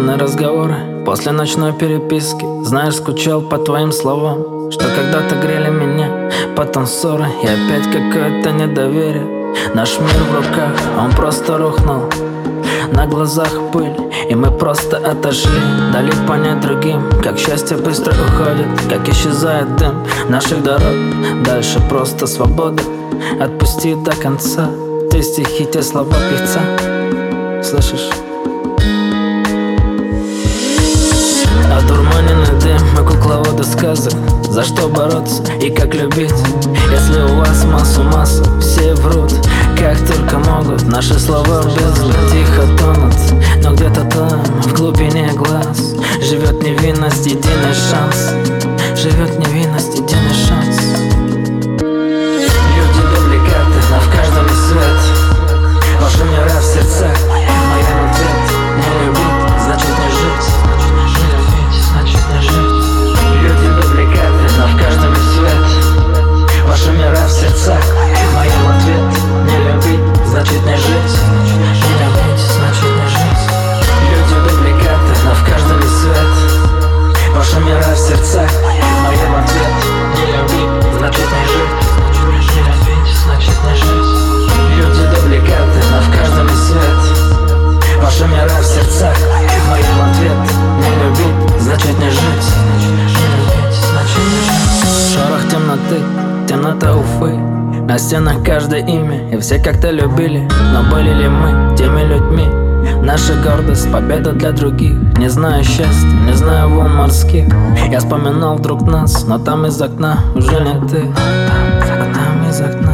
Телефонные разговоры после ночной переписки. Знаешь, скучал по твоим словам, что когда-то грели меня. Потом ссоры и опять какое-то недоверие. Наш мир в руках, он просто рухнул. На глазах пыль, и мы просто отошли. Дали понять другим, как счастье быстро уходит, как исчезает дым наших дорог. Дальше просто свобода, отпусти до конца. Ты стихи, те слова певца. Слышишь? Одурманенный дым, мы кукловоды сказок. За что бороться и как любить, если у вас массу, все врут, как только могут. Наши слова бездны тихо тонут, но где-то там, в глубине глаз, живет невинность, единый шанс. Живет невинность, единый шанс. Люди дубликаты, но в каждом есть свет. Ваши мира в сердцах, моя ответ: не любить, значит не жить. Не любить, значит не жить. Люди дубликаты, но в каждом есть свет. Ваши мира в сердцах, моя ответ: не любить, значит не жить. Не любить, значит не жить. Люди дубликаты, но в каждом есть свет. Ваши мира в сердцах, моя ответ: не любить, значит не жить. Не любить, значит не жить. Люди дубликаты, но в каждом есть свет. Ваши мира в сердцах, моя ответ: не любить, значит не жить. Не любить, значит не жить. Шорох темноты, темнота Уфы. На стенах каждое имя, и все как-то любили. Но были ли мы теми людьми? Наша гордость, победа для других. Не знаю счастья, не знаю волн морских. Я вспоминал вдруг нас, но там из окна уже не ты. Там из окна.